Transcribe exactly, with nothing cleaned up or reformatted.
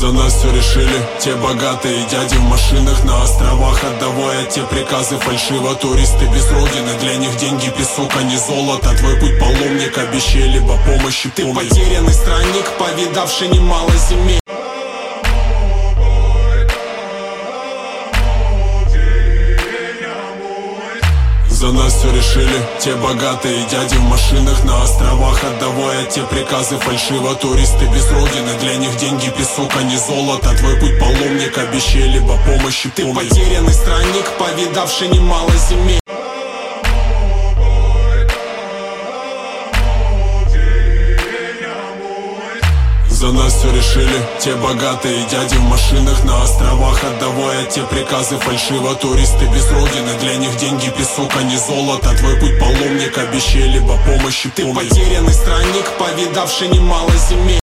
За нас все решили те богатые дяди в машинах на островах, отдавая те приказы фальшиво. Туристы без родины, для них деньги песок, а не золото. Твой путь паломник, обещали бы помощи. Ты потерянный странник, повидавший немало земель. За нас все решили те богатые дяди в машинах на островах, отдавая те приказы фальшиво. Туристы без родины, для них деньги песок, а не золото. Твой путь паломник, обещали бы помощи. Ты потерянный странник, повидавший немало земель. За нас все решили те богатые дяди в машинах на островах, отдавая те приказы фальшиво. Туристы без родины, для них деньги песок, а не золото. Твой путь паломник, обещали бы помощи. Ты потерянный странник, повидавший немало земель.